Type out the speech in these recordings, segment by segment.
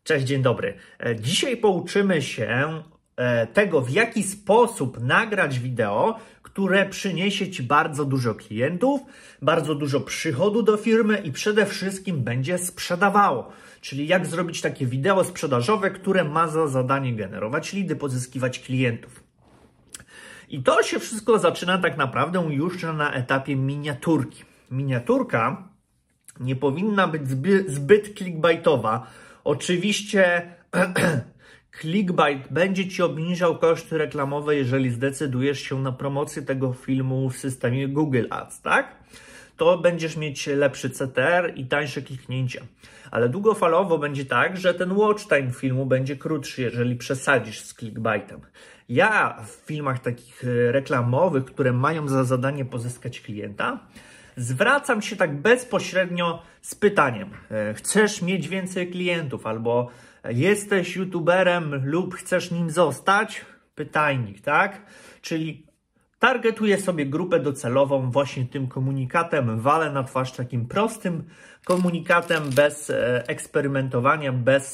Cześć, dzień dobry. Dzisiaj pouczymy się tego, w jaki sposób nagrać wideo, które przyniesie Ci bardzo dużo klientów, bardzo dużo przychodu do firmy i przede wszystkim będzie sprzedawało. Czyli jak zrobić takie wideo sprzedażowe, które ma za zadanie generować lidy, pozyskiwać klientów. I to się wszystko zaczyna tak naprawdę już na etapie miniaturki. Miniaturka nie powinna być zbyt clickbaitowa. Oczywiście clickbait będzie Ci obniżał koszty reklamowe, jeżeli zdecydujesz się na promocję tego filmu w systemie Google Ads, tak? To będziesz mieć lepszy CTR i tańsze kliknięcia. Ale długofalowo będzie tak, że ten watch time filmu będzie krótszy, jeżeli przesadzisz z clickbaitem. Ja w filmach takich reklamowych, które mają za zadanie pozyskać klienta, zwracam się tak bezpośrednio z pytaniem: chcesz mieć więcej klientów albo jesteś youtuberem lub chcesz nim zostać? Pytajnik, tak? Czyli targetuję sobie grupę docelową właśnie tym komunikatem, walę na twarz takim prostym komunikatem, bez eksperymentowania,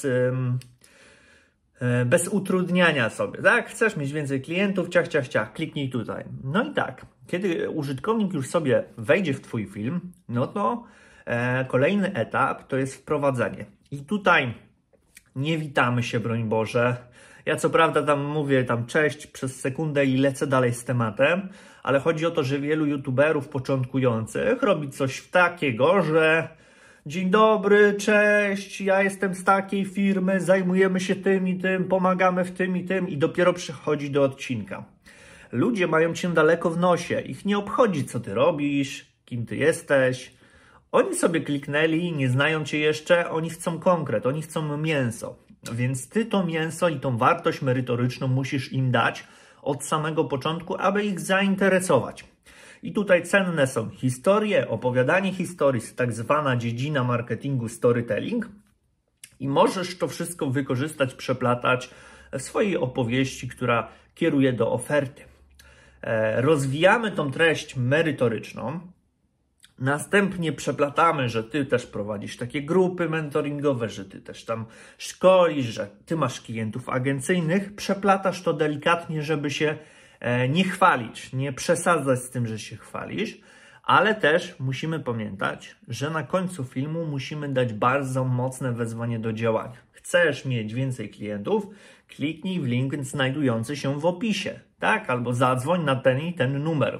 bez utrudniania sobie, tak? Chcesz mieć więcej klientów, ciach, ciach, ciach, kliknij tutaj. No i tak, kiedy użytkownik już sobie wejdzie w Twój film, no to kolejny etap to jest wprowadzenie. I tutaj nie witamy się, broń Boże. Ja co prawda tam mówię cześć przez sekundę i lecę dalej z tematem, ale chodzi o to, że wielu youtuberów początkujących robi coś takiego, że dzień dobry, cześć, ja jestem z takiej firmy, zajmujemy się tym i tym, pomagamy w tym i tym i dopiero przychodzi do odcinka. Ludzie mają Cię daleko w nosie, ich nie obchodzi, co Ty robisz, kim Ty jesteś. Oni sobie kliknęli, nie znają Cię jeszcze, oni chcą konkret, oni chcą mięso. Więc Ty to mięso i tą wartość merytoryczną musisz im dać od samego początku, aby ich zainteresować. I tutaj cenne są historie, opowiadanie historii, tak zwana dziedzina marketingu storytelling. I możesz to wszystko wykorzystać, przeplatać w swojej opowieści, która kieruje do oferty. Rozwijamy tą treść merytoryczną. Następnie przeplatamy, że Ty też prowadzisz takie grupy mentoringowe, że Ty też tam szkolisz, że Ty masz klientów agencyjnych. Przeplatasz to delikatnie, żeby się nie chwalić, nie przesadzać z tym, że się chwalisz, ale też musimy pamiętać, że na końcu filmu musimy dać bardzo mocne wezwanie do działania. Chcesz mieć więcej klientów? Kliknij w link znajdujący się w opisie, tak? Albo zadzwoń na ten i ten numer.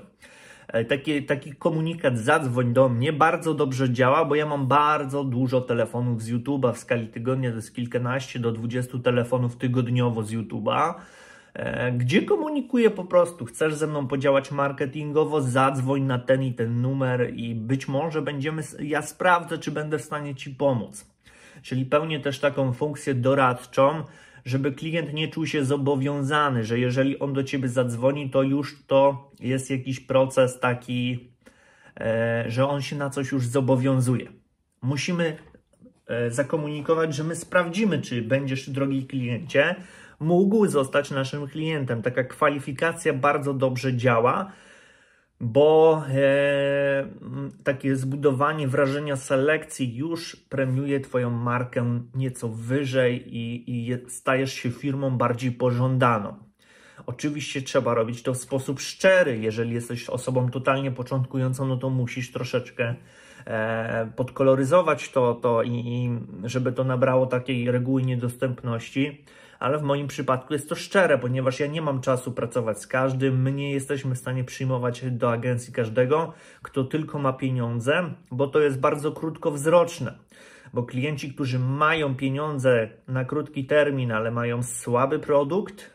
Taki komunikat zadzwoń do mnie bardzo dobrze działa, bo ja mam bardzo dużo telefonów z YouTube'a w skali tygodnia, to jest kilkanaście do 20 telefonów tygodniowo z YouTube'a, gdzie komunikuję po prostu: chcesz ze mną podziałać marketingowo, zadzwoń na ten i ten numer i być może ja sprawdzę, czy będę w stanie Ci pomóc. Czyli pełnię też taką funkcję doradczą, żeby klient nie czuł się zobowiązany, że jeżeli on do Ciebie zadzwoni, to już to jest jakiś proces taki, że on się na coś już zobowiązuje. Musimy zakomunikować, że my sprawdzimy, czy będziesz, drogi kliencie, mógł zostać naszym klientem. Taka kwalifikacja bardzo dobrze działa, bo takie zbudowanie wrażenia selekcji już premiuje Twoją markę nieco wyżej i stajesz się firmą bardziej pożądaną. Oczywiście trzeba robić to w sposób szczery. Jeżeli jesteś osobą totalnie początkującą, no to musisz troszeczkę podkoloryzować to i żeby to nabrało takiej reguły niedostępności. Ale w moim przypadku jest to szczere, ponieważ ja nie mam czasu pracować z każdym. My nie jesteśmy w stanie przyjmować do agencji każdego, kto tylko ma pieniądze, bo to jest bardzo krótkowzroczne. Bo klienci, którzy mają pieniądze na krótki termin, ale mają słaby produkt,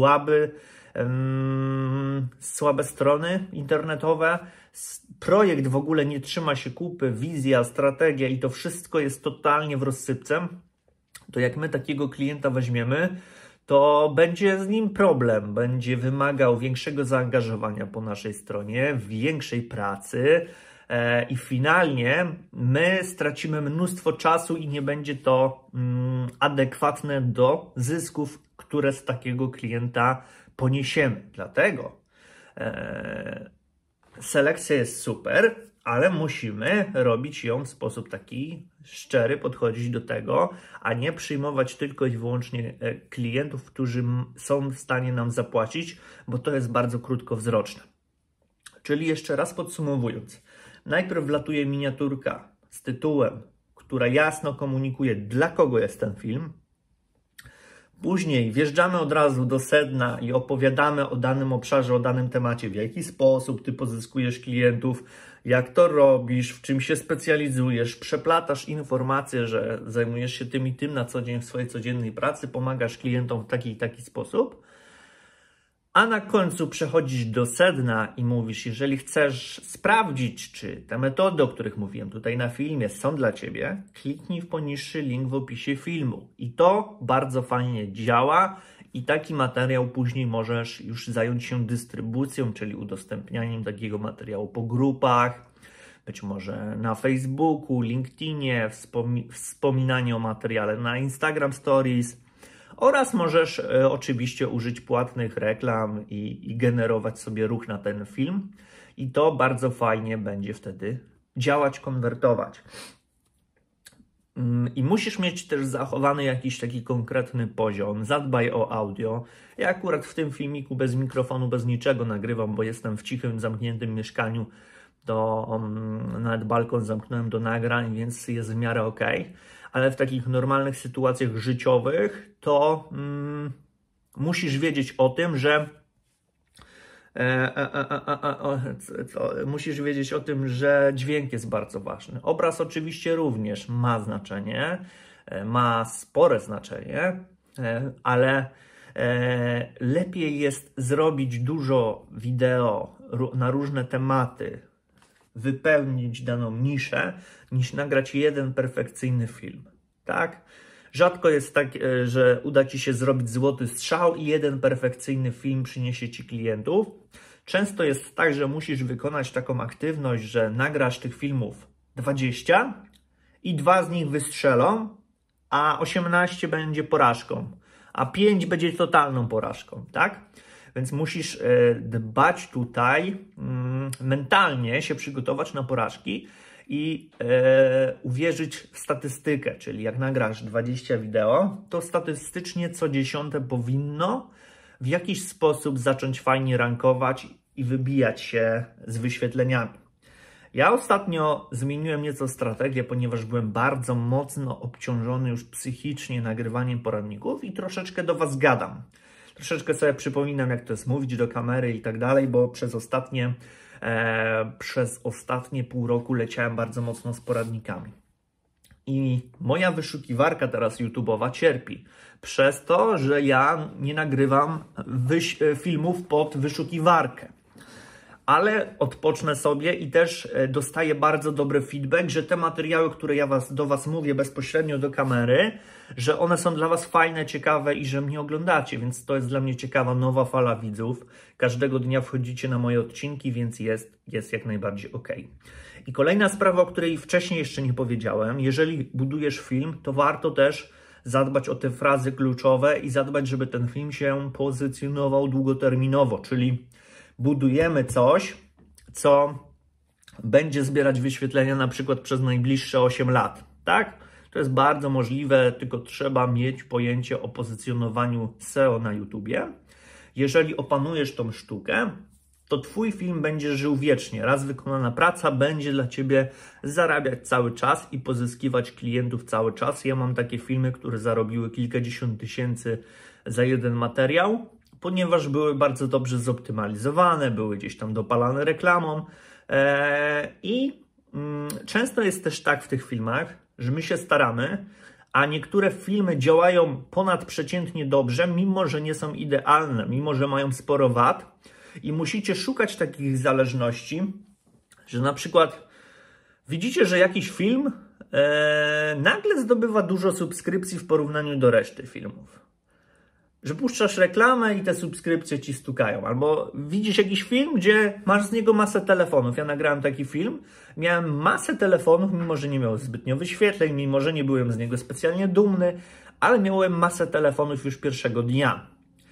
słabe strony internetowe, projekt w ogóle nie trzyma się kupy, wizja, strategia i to wszystko jest totalnie w rozsypce, to jak my takiego klienta weźmiemy, to będzie z nim problem, będzie wymagał większego zaangażowania po naszej stronie, większej pracy i finalnie my stracimy mnóstwo czasu i nie będzie to adekwatne do zysków, które z takiego klienta poniesiemy. Dlatego selekcja jest super, ale musimy robić ją w sposób taki szczery, podchodzić do tego, a nie przyjmować tylko i wyłącznie klientów, którzy są w stanie nam zapłacić, bo to jest bardzo krótkowzroczne. Czyli jeszcze raz podsumowując, najpierw wlatuje miniaturka z tytułem, która jasno komunikuje, dla kogo jest ten film. Później wjeżdżamy od razu do sedna i opowiadamy o danym obszarze, o danym temacie, w jaki sposób ty pozyskujesz klientów, jak to robisz, w czym się specjalizujesz, przeplatasz informacje, że zajmujesz się tym i tym na co dzień w swojej codziennej pracy, pomagasz klientom w taki i taki sposób. A na końcu przechodzisz do sedna i mówisz, jeżeli chcesz sprawdzić, czy te metody, o których mówiłem tutaj na filmie, są dla Ciebie, kliknij w poniższy link w opisie filmu. I to bardzo fajnie działa i taki materiał później możesz już zająć się dystrybucją, czyli udostępnianiem takiego materiału po grupach, być może na Facebooku, LinkedInie, wspominanie o materiale na Instagram Stories. Oraz możesz oczywiście użyć płatnych reklam i generować sobie ruch na ten film. I to bardzo fajnie będzie wtedy działać, konwertować. I musisz mieć też zachowany jakiś taki konkretny poziom. Zadbaj o audio. Ja akurat w tym filmiku bez mikrofonu, bez niczego nagrywam, bo jestem w cichym, zamkniętym mieszkaniu. Nawet balkon zamknąłem do nagrań, więc jest w miarę ok. Ale w takich normalnych sytuacjach życiowych to musisz wiedzieć o tym, że musisz wiedzieć o tym, że dźwięk jest bardzo ważny. Obraz oczywiście również ma znaczenie, ma spore znaczenie, ale lepiej jest zrobić dużo wideo na różne tematy, wypełnić daną niszę, niż nagrać jeden perfekcyjny film, tak? Rzadko jest tak, że uda Ci się zrobić złoty strzał i jeden perfekcyjny film przyniesie Ci klientów. Często jest tak, że musisz wykonać taką aktywność, że nagrasz tych filmów 20 i 2 z nich wystrzelą, a 18 będzie porażką, a 5 będzie totalną porażką, tak? Więc musisz dbać tutaj, mentalnie się przygotować na porażki i uwierzyć w statystykę, czyli jak nagrasz 20 wideo, to statystycznie co 10 powinno w jakiś sposób zacząć fajnie rankować i wybijać się z wyświetleniami. Ja ostatnio zmieniłem nieco strategię, ponieważ byłem bardzo mocno obciążony już psychicznie nagrywaniem poradników i troszeczkę do Was gadam. Troszeczkę sobie przypominam, jak to jest mówić do kamery i tak dalej, bo przez ostatnie pół roku leciałem bardzo mocno z poradnikami. I moja wyszukiwarka teraz YouTube'owa cierpi przez to, że ja nie nagrywam filmów pod wyszukiwarkę. Ale odpocznę sobie i też dostaję bardzo dobry feedback, że te materiały, które ja do Was mówię bezpośrednio do kamery, że one są dla Was fajne, ciekawe i że mnie oglądacie, więc to jest dla mnie ciekawa nowa fala widzów. Każdego dnia wchodzicie na moje odcinki, więc jest jak najbardziej ok. I kolejna sprawa, o której wcześniej jeszcze nie powiedziałem, jeżeli budujesz film, to warto też zadbać o te frazy kluczowe i zadbać, żeby ten film się pozycjonował długoterminowo, czyli budujemy coś, co będzie zbierać wyświetlenia na przykład przez najbliższe 8 lat, tak? To jest bardzo możliwe, tylko trzeba mieć pojęcie o pozycjonowaniu SEO na YouTubie. Jeżeli opanujesz tą sztukę, to Twój film będzie żył wiecznie. Raz wykonana praca będzie dla Ciebie zarabiać cały czas i pozyskiwać klientów cały czas. Ja mam takie filmy, które zarobiły kilkadziesiąt tysięcy za jeden materiał, ponieważ były bardzo dobrze zoptymalizowane, były gdzieś tam dopalane reklamą i często jest też tak w tych filmach, że my się staramy, a niektóre filmy działają ponadprzeciętnie dobrze, mimo że nie są idealne, mimo że mają sporo wad i musicie szukać takich zależności, że na przykład widzicie, że jakiś film nagle zdobywa dużo subskrypcji w porównaniu do reszty filmów. Że puszczasz reklamę i te subskrypcje Ci stukają. Albo widzisz jakiś film, gdzie masz z niego masę telefonów. Ja nagrałem taki film, miałem masę telefonów, mimo że nie miał zbytnio wyświetleń, mimo że nie byłem z niego specjalnie dumny, ale miałem masę telefonów już pierwszego dnia.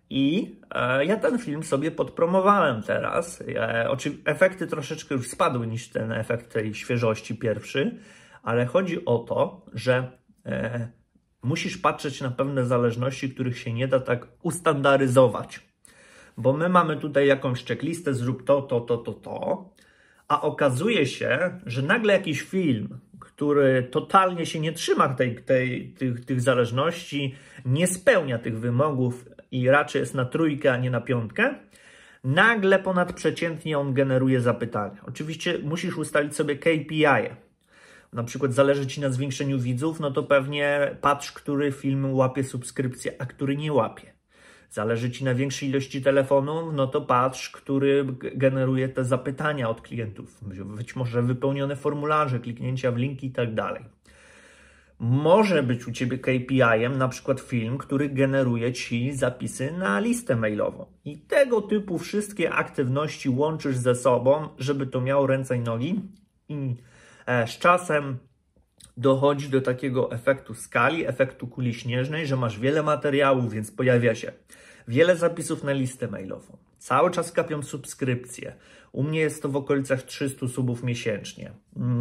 I ja ten film sobie podpromowałem teraz. Efekty troszeczkę już spadły niż ten efekt tej świeżości pierwszy, ale chodzi o to, że musisz patrzeć na pewne zależności, których się nie da tak ustandaryzować. Bo my mamy tutaj jakąś checklistę, zrób to, a okazuje się, że nagle jakiś film, który totalnie się nie trzyma tych zależności, nie spełnia tych wymogów i raczej jest na trójkę, a nie na piątkę, nagle ponadprzeciętnie on generuje zapytania. Oczywiście musisz ustalić sobie KPI. Na przykład zależy Ci na zwiększeniu widzów, no to pewnie patrz, który film łapie subskrypcję, a który nie łapie. Zależy Ci na większej ilości telefonów, no to patrz, który generuje te zapytania od klientów. Być może wypełnione formularze, kliknięcia w linki i tak dalej. Może być u Ciebie KPI-em na przykład film, który generuje Ci zapisy na listę mailową. I tego typu wszystkie aktywności łączysz ze sobą, żeby to miało ręce i nogi. I z czasem dochodzi do takiego efektu skali, efektu kuli śnieżnej, że masz wiele materiałów, więc pojawia się wiele zapisów na listę mailową. Cały czas kapią subskrypcje. U mnie jest to w okolicach 300 subów miesięcznie.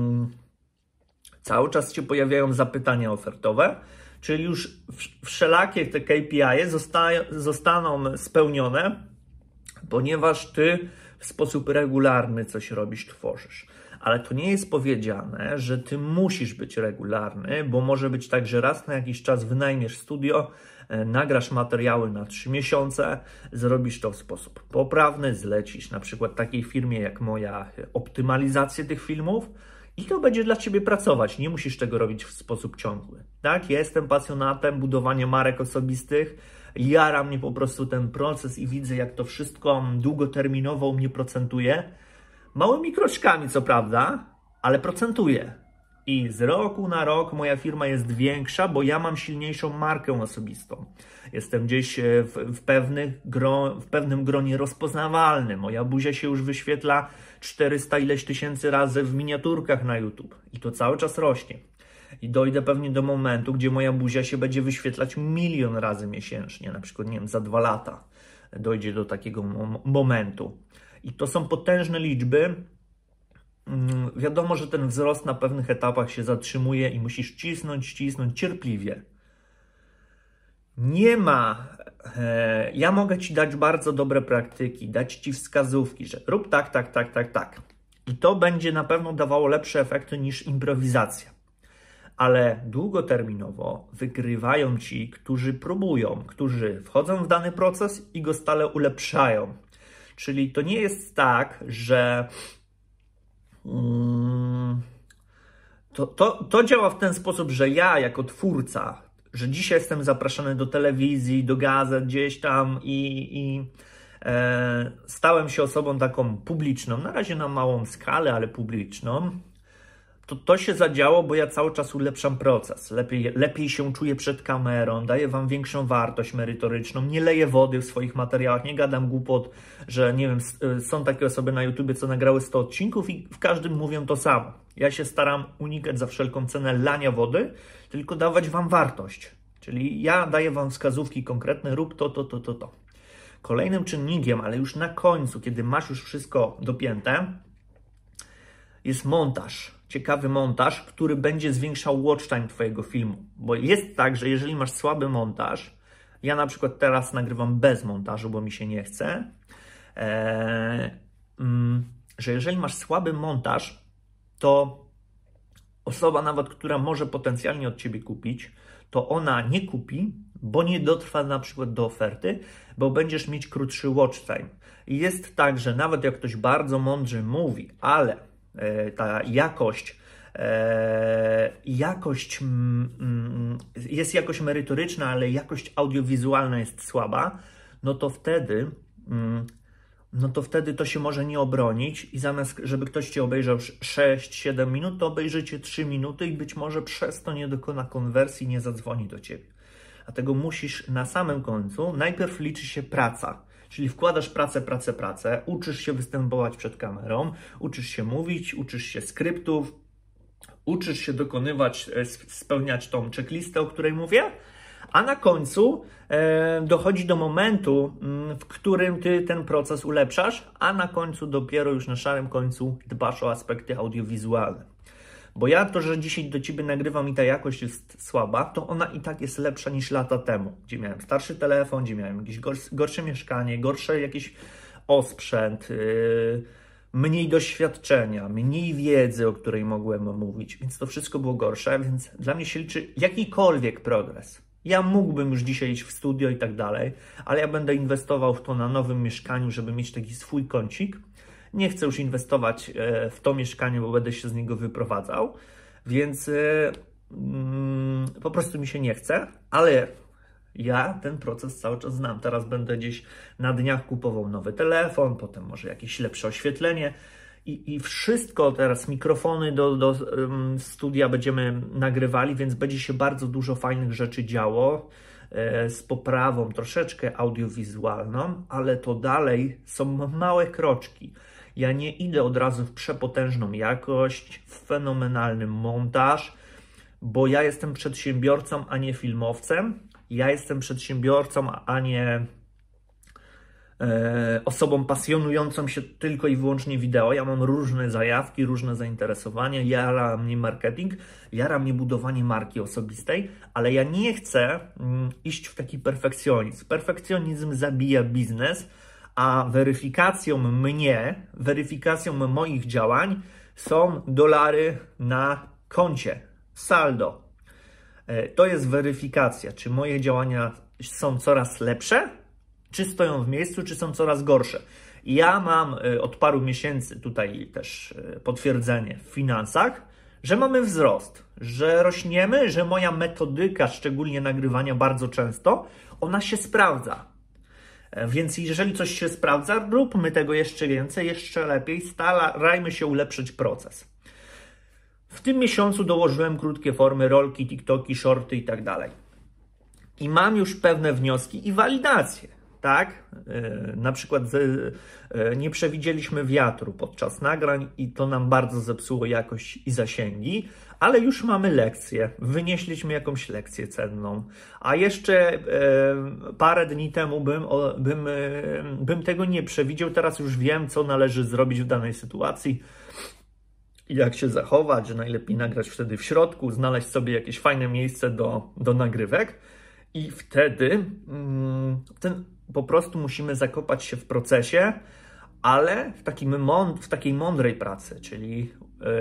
Cały czas się pojawiają zapytania ofertowe, czyli już wszelakie te KPI zostaną spełnione, ponieważ Ty w sposób regularny coś robisz, tworzysz. Ale to nie jest powiedziane, że Ty musisz być regularny, bo może być tak, że raz na jakiś czas wynajmiesz studio, nagrasz materiały na 3 miesiące, zrobisz to w sposób poprawny, zlecisz na przykład takiej firmie jak moja optymalizację tych filmów i to będzie dla Ciebie pracować. Nie musisz tego robić w sposób ciągły. Tak? Ja jestem pasjonatem budowania marek osobistych, jara mnie po prostu ten proces i widzę, jak to wszystko długoterminowo u mnie procentuje. Małymi kroczkami, co prawda, ale procentuje. I z roku na rok moja firma jest większa, bo ja mam silniejszą markę osobistą. Jestem gdzieś w pewnym gronie rozpoznawalny. Moja buzia się już wyświetla 400 ileś tysięcy razy w miniaturkach na YouTube. I to cały czas rośnie. I dojdę pewnie do momentu, gdzie moja buzia się będzie wyświetlać 1 000 000 razy miesięcznie. Na przykład, nie wiem, za 2 lata dojdzie do takiego momentu. I to są potężne liczby. Wiadomo, że ten wzrost na pewnych etapach się zatrzymuje i musisz cisnąć cierpliwie. Nie ma... Ja mogę Ci dać bardzo dobre praktyki, dać Ci wskazówki, że rób tak. I to będzie na pewno dawało lepsze efekty niż improwizacja. Ale długoterminowo wygrywają ci, którzy próbują, którzy wchodzą w dany proces i go stale ulepszają. Czyli to nie jest tak, że to działa w ten sposób, że ja jako twórca, że dzisiaj jestem zapraszany do telewizji, do gazet gdzieś tam i stałem się osobą taką publiczną, na razie na małą skalę, ale publiczną. To się zadziało, bo ja cały czas ulepszam proces. Lepiej się czuję przed kamerą, daję Wam większą wartość merytoryczną, nie leję wody w swoich materiałach, nie gadam głupot, że nie wiem, są takie osoby na YouTubie, co nagrały 100 odcinków i w każdym mówią to samo. Ja się staram unikać za wszelką cenę lania wody, tylko dawać Wam wartość. Czyli ja daję Wam wskazówki konkretne, rób to. Kolejnym czynnikiem, ale już na końcu, kiedy masz już wszystko dopięte, jest montaż. Ciekawy montaż, który będzie zwiększał watch time Twojego filmu. Bo jest tak, że jeżeli masz słaby montaż, ja na przykład teraz nagrywam bez montażu, bo mi się nie chce, że jeżeli masz słaby montaż, to osoba nawet, która może potencjalnie od Ciebie kupić, to ona nie kupi, bo nie dotrwa na przykład do oferty, bo będziesz mieć krótszy watch time. I jest tak, że nawet jak ktoś bardzo mądrze mówi, ale ta jest jakość merytoryczna, ale jakość audiowizualna jest słaba, no to wtedy to się może nie obronić i zamiast, żeby ktoś Cię obejrzał 6-7 minut, to obejrzycie 3 minuty i być może przez to nie dokona konwersji, nie zadzwoni do Ciebie. Dlatego musisz na samym końcu, najpierw liczy się praca. Czyli wkładasz pracę, uczysz się występować przed kamerą, uczysz się mówić, uczysz się skryptów, uczysz się dokonywać, spełniać tą checklistę, o której mówię, A na końcu dochodzi do momentu, w którym ty ten proces ulepszasz, a na końcu dopiero już na szarym końcu dbasz o aspekty audiowizualne. Bo ja to, że dzisiaj do ciebie nagrywam i ta jakość jest słaba, to ona i tak jest lepsza niż lata temu, gdzie miałem starszy telefon, gdzie miałem jakieś gorsze mieszkanie, gorsze jakiś osprzęt, mniej doświadczenia, mniej wiedzy, o której mogłem mówić, więc to wszystko było gorsze, więc dla mnie się liczy jakikolwiek progres. Ja mógłbym już dzisiaj iść w studio i tak dalej, ale ja będę inwestował w to na nowym mieszkaniu, żeby mieć taki swój kącik. Nie chcę już inwestować w to mieszkanie, bo będę się z niego wyprowadzał, więc po prostu mi się nie chce, ale ja ten proces cały czas znam. Teraz będę gdzieś na dniach kupował nowy telefon, potem może jakieś lepsze oświetlenie i wszystko teraz, mikrofony do studia będziemy nagrywali, więc będzie się bardzo dużo fajnych rzeczy działo z poprawą troszeczkę audiowizualną, ale to dalej są małe kroczki. Ja nie idę od razu w przepotężną jakość, w fenomenalny montaż, bo ja jestem przedsiębiorcą, a nie filmowcem. Ja jestem przedsiębiorcą, a nie osobą pasjonującą się tylko i wyłącznie wideo. Ja mam różne zajawki, różne zainteresowania, jara mnie marketing, jara mnie budowanie marki osobistej, ale ja nie chcę iść w taki perfekcjonizm. Perfekcjonizm zabija biznes, a weryfikacją moich działań są dolary na koncie, saldo. To jest weryfikacja, czy moje działania są coraz lepsze, czy stoją w miejscu, czy są coraz gorsze. Ja mam od paru miesięcy tutaj też potwierdzenie w finansach, że mamy wzrost, że rośniemy, że moja metodyka, szczególnie nagrywania bardzo często, ona się sprawdza. Więc jeżeli coś się sprawdza, róbmy tego jeszcze więcej, jeszcze lepiej, starajmy się ulepszyć proces. W tym miesiącu dołożyłem krótkie formy, rolki, TikToki, shorty i tak dalej. I mam już pewne wnioski i walidacje, tak? Na przykład nie przewidzieliśmy wiatru podczas nagrań i to nam bardzo zepsuło jakość i zasięgi, ale już mamy lekcję, wynieśliśmy jakąś lekcję cenną, a jeszcze parę dni temu bym tego nie przewidział, teraz już wiem, co należy zrobić w danej sytuacji, jak się zachować, że najlepiej nagrać wtedy w środku, znaleźć sobie jakieś fajne miejsce do nagrywek i wtedy po prostu musimy zakopać się w procesie, ale w takiej mądrej pracy, czyli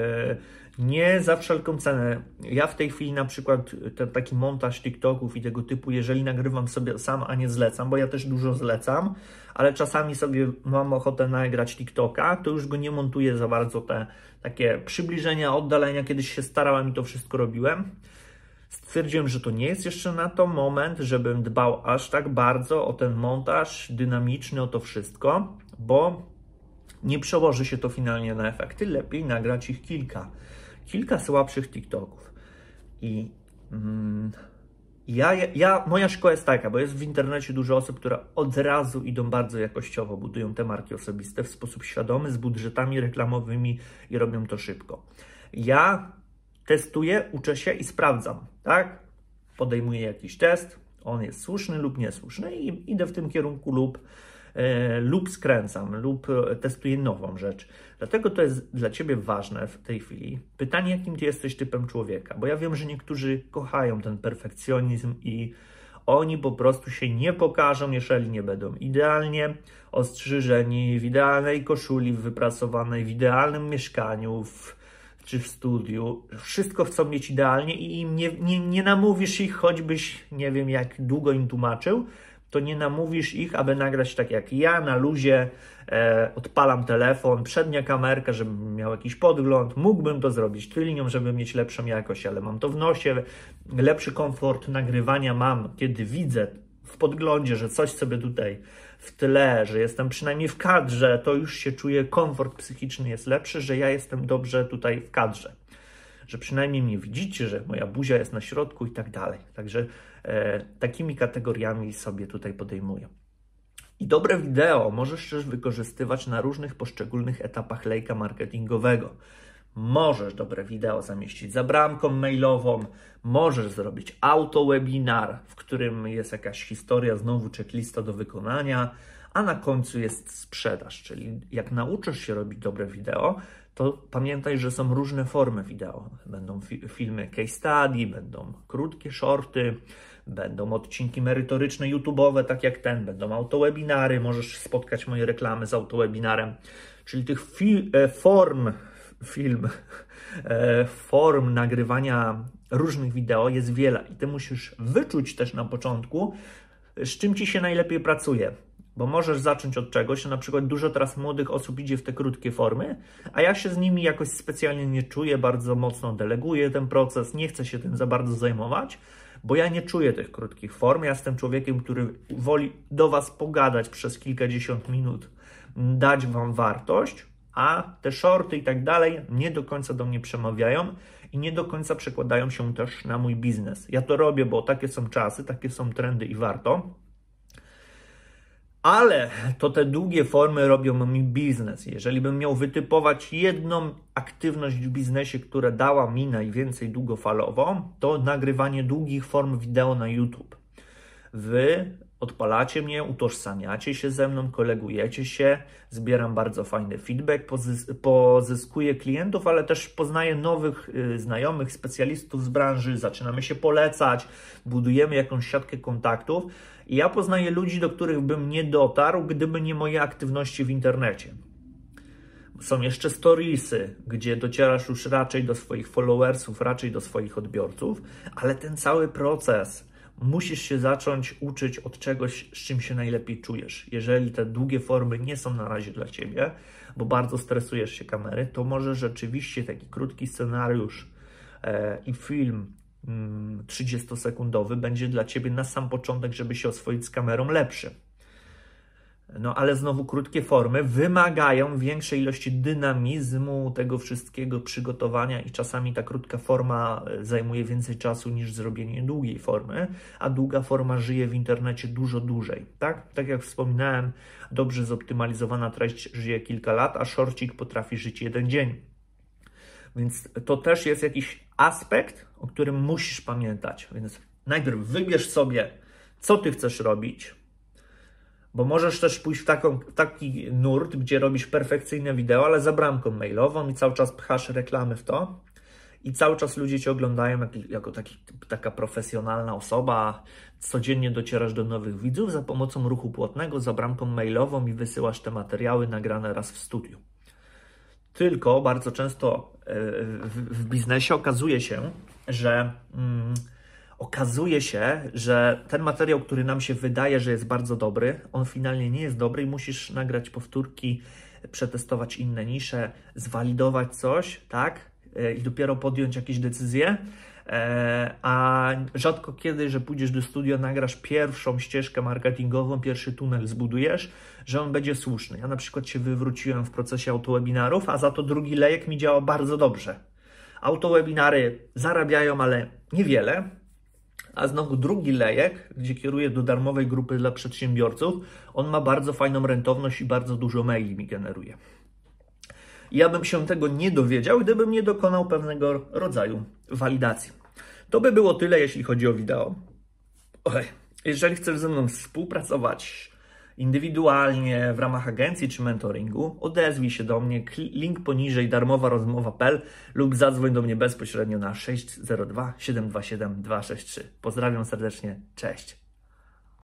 nie za wszelką cenę. Ja w tej chwili na przykład taki montaż TikToków i tego typu, jeżeli nagrywam sobie sam, a nie zlecam, bo ja też dużo zlecam, ale czasami sobie mam ochotę nagrać TikToka, to już go nie montuję za bardzo, te takie przybliżenia, oddalenia, kiedyś się starałem i to wszystko robiłem. Stwierdziłem, że to nie jest jeszcze na to moment, żebym dbał aż tak bardzo o ten montaż dynamiczny, o to wszystko, bo nie przełoży się to finalnie na efekty. Lepiej nagrać ich kilka słabszych TikToków. I moja szkoła jest taka, bo jest w internecie dużo osób, które od razu idą bardzo jakościowo, budują te marki osobiste w sposób świadomy, z budżetami reklamowymi i robią to szybko. Ja testuję, uczę się i sprawdzam, tak? Podejmuję jakiś test, on jest słuszny lub niesłuszny i idę w tym kierunku lub skręcam, lub testuję nową rzecz. Dlatego to jest dla Ciebie ważne w tej chwili. Pytanie, jakim Ty jesteś typem człowieka, bo ja wiem, że niektórzy kochają ten perfekcjonizm i oni po prostu się nie pokażą, jeżeli nie będą idealnie ostrzyżeni, w idealnej koszuli, wypracowanej, w idealnym mieszkaniu, czy w studiu. Wszystko chcą mieć idealnie i im nie namówisz ich, choćbyś nie wiem jak długo im tłumaczył, to nie namówisz ich, aby nagrać tak jak ja, na luzie, odpalam telefon, przednia kamerka, żebym miał jakiś podgląd, mógłbym to zrobić tylnią, żeby mieć lepszą jakość, ale mam to w nosie, lepszy komfort nagrywania mam, kiedy widzę w podglądzie, że coś sobie tutaj w tle, że jestem przynajmniej w kadrze, to już się czuję, komfort psychiczny jest lepszy, że ja jestem dobrze tutaj w kadrze. Że przynajmniej mnie widzicie, że moja buzia jest na środku i tak dalej. Także takimi kategoriami sobie tutaj podejmuję. I dobre wideo możesz też wykorzystywać na różnych poszczególnych etapach lejka marketingowego. możesz dobre wideo zamieścić za bramką mailową, możesz zrobić autowebinar, w którym jest jakaś historia, znowu checklista do wykonania, a na końcu jest sprzedaż, czyli jak nauczysz się robić dobre wideo, to pamiętaj, że są różne formy wideo. Będą filmy case study, będą krótkie shorty, będą odcinki merytoryczne YouTube'owe, tak jak ten, będą autowebinary, możesz spotkać moje reklamy z autowebinarem, czyli tych form nagrywania różnych wideo jest wiele i ty musisz wyczuć też na początku, z czym ci się najlepiej pracuje. Bo możesz zacząć od czegoś, na przykład dużo teraz młodych osób idzie w te krótkie formy, a ja się z nimi jakoś specjalnie nie czuję, bardzo mocno deleguję ten proces, nie chcę się tym za bardzo zajmować, bo ja nie czuję tych krótkich form. Ja jestem człowiekiem, który woli do Was pogadać przez kilkadziesiąt minut, dać Wam wartość, a te shorty i tak dalej nie do końca do mnie przemawiają i nie do końca przekładają się też na mój biznes. Ja to robię, bo takie są czasy, takie są trendy i warto. Ale to te długie formy robią mi biznes. Jeżeli bym miał wytypować jedną aktywność w biznesie, która dała mi najwięcej długofalowo, to nagrywanie długich form wideo na YouTube. Wy odpalacie mnie, utożsamiacie się ze mną, kolegujecie się, zbieram bardzo fajny feedback, pozyskuję klientów, ale też poznaję nowych znajomych, specjalistów z branży, zaczynamy się polecać, budujemy jakąś siatkę kontaktów i ja poznaję ludzi, do których bym nie dotarł, gdyby nie moje aktywności w internecie. Są jeszcze storiesy, gdzie docierasz już raczej do swoich followersów, raczej do swoich odbiorców, ale ten cały proces musisz się zacząć uczyć od czegoś, z czym się najlepiej czujesz. Jeżeli te długie formy nie są na razie dla Ciebie, bo bardzo stresujesz się kamery, to może rzeczywiście taki krótki scenariusz i film 30-sekundowy będzie dla Ciebie na sam początek, żeby się oswoić z kamerą lepszy. No ale znowu krótkie formy wymagają większej ilości dynamizmu, tego wszystkiego przygotowania i czasami ta krótka forma zajmuje więcej czasu niż zrobienie długiej formy, a długa forma żyje w internecie dużo dłużej. Tak jak wspominałem, dobrze zoptymalizowana treść żyje kilka lat, a shortcik potrafi żyć jeden dzień. Więc to też jest jakiś aspekt, o którym musisz pamiętać. Więc najpierw wybierz sobie, co Ty chcesz robić, bo możesz też pójść w taki nurt, gdzie robisz perfekcyjne wideo, ale za bramką mailową i cały czas pchasz reklamy w to i cały czas ludzie Cię oglądają jako taka profesjonalna osoba, codziennie docierasz do nowych widzów za pomocą ruchu płatnego, za bramką mailową i wysyłasz te materiały nagrane raz w studiu. Tylko bardzo często w biznesie okazuje się, że ten materiał, który nam się wydaje, że jest bardzo dobry, on finalnie nie jest dobry i musisz nagrać powtórki, przetestować inne nisze, zwalidować coś, tak? I dopiero podjąć jakieś decyzje. A rzadko kiedy, że pójdziesz do studia, nagrasz pierwszą ścieżkę marketingową, pierwszy tunel zbudujesz, że on będzie słuszny. Ja na przykład się wywróciłem w procesie autowebinarów, a za to drugi lejek mi działa bardzo dobrze. Autowebinary zarabiają, ale niewiele, a znowu drugi lejek, gdzie kieruję do darmowej grupy dla przedsiębiorców, on ma bardzo fajną rentowność i bardzo dużo maili mi generuje. Ja bym się tego nie dowiedział, gdybym nie dokonał pewnego rodzaju walidacji. To by było tyle, jeśli chodzi o wideo. Jeżeli chcesz ze mną współpracować indywidualnie w ramach agencji czy mentoringu, odezwij się do mnie, link poniżej darmowarozmowa.pl lub zadzwoń do mnie bezpośrednio na 602 727 263. Pozdrawiam serdecznie, cześć.